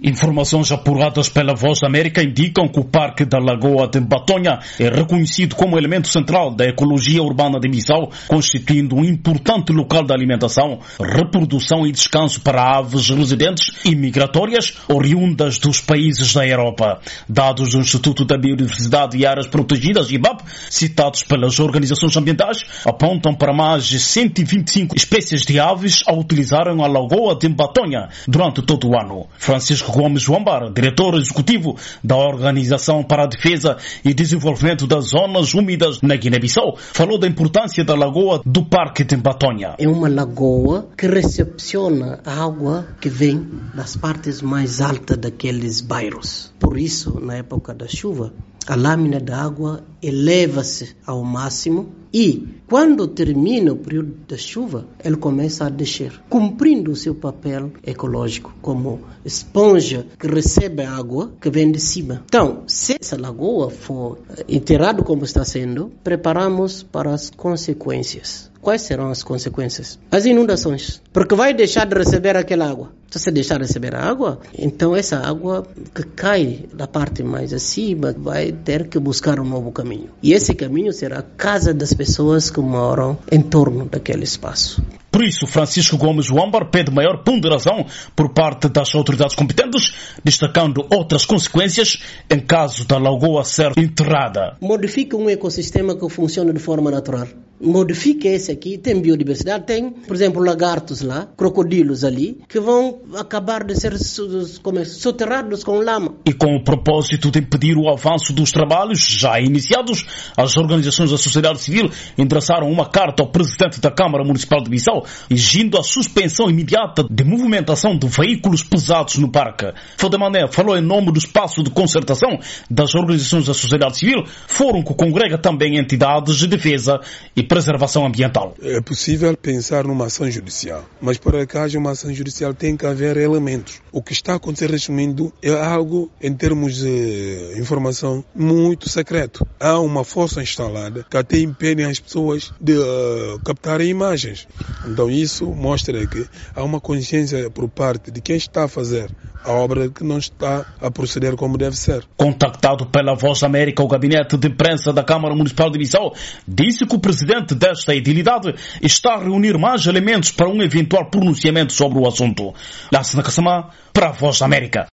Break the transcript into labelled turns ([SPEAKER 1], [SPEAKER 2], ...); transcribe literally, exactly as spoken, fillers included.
[SPEAKER 1] Informações apuradas pela Voz da América indicam que o Parque da Lagoa de Mbatonha é reconhecido como elemento central da ecologia urbana de Bissau, constituindo um importante local de alimentação, reprodução e descanso para aves residentes e migratórias oriundas dos países da Europa. Dados do Instituto da Biodiversidade e Áreas Protegidas, I B A P, citados pelas organizações ambientais, apontam para mais de cento e vinte e cinco espécies de aves a utilizarem a Lagoa de Mbatonha durante todo o ano. Francisco Gomes Wambar, diretor executivo da Organização para a Defesa e Desenvolvimento das Zonas Úmidas na Guiné-Bissau, falou da importância da lagoa do Parque de Mbatonha.
[SPEAKER 2] É uma lagoa que recepciona a água que vem das partes mais altas daqueles bairros. Por isso, na época da chuva, a lâmina da água eleva-se ao máximo e, quando termina o período da chuva, ele começa a descer, cumprindo o seu papel ecológico como esponja que recebe a água que vem de cima. Então, se essa lagoa for enterrada como está sendo, preparamos para as consequências. Quais serão as consequências? As inundações, porque vai deixar de receber aquela água. Se você deixar de receber a água, então essa água que cai da parte mais acima vai ter que buscar um novo caminho. E esse caminho será a casa das pessoas que moram em torno daquele espaço.
[SPEAKER 1] Por isso, Francisco Gomes Wambar pede maior ponderação por parte das autoridades competentes, destacando outras consequências em caso da lagoa ser enterrada.
[SPEAKER 2] Modifica um ecossistema que funciona de forma natural. Modifica esse aqui, tem biodiversidade, tem, por exemplo, lagartos lá, crocodilos ali, que vão acabar de ser soterrados com lama.
[SPEAKER 1] E com o propósito de impedir o avanço dos trabalhos já iniciados, as organizações da sociedade civil endereçaram uma carta ao presidente da Câmara Municipal de Bissau, exigindo a suspensão imediata de movimentação de veículos pesados no parque. Fodemané falou em nome do espaço de concertação das organizações da sociedade civil, fórum que congrega também entidades de defesa e preservação ambiental.
[SPEAKER 3] É possível pensar numa ação judicial, mas para que haja uma ação judicial tem que haver elementos. O que está a acontecer resumindo é algo, em termos de informação, muito secreto. Há uma força instalada que até impede as pessoas de uh, captarem imagens. Então isso mostra que há uma consciência por parte de quem está a fazer a obra que não está a proceder como deve ser.
[SPEAKER 1] Contactado pela Voz da América, o gabinete de imprensa da Câmara Municipal de Bissau disse que o presidente desta edilidade está a reunir mais elementos para um eventual pronunciamento sobre o assunto. Lássina Kassamá, para a Voz da América.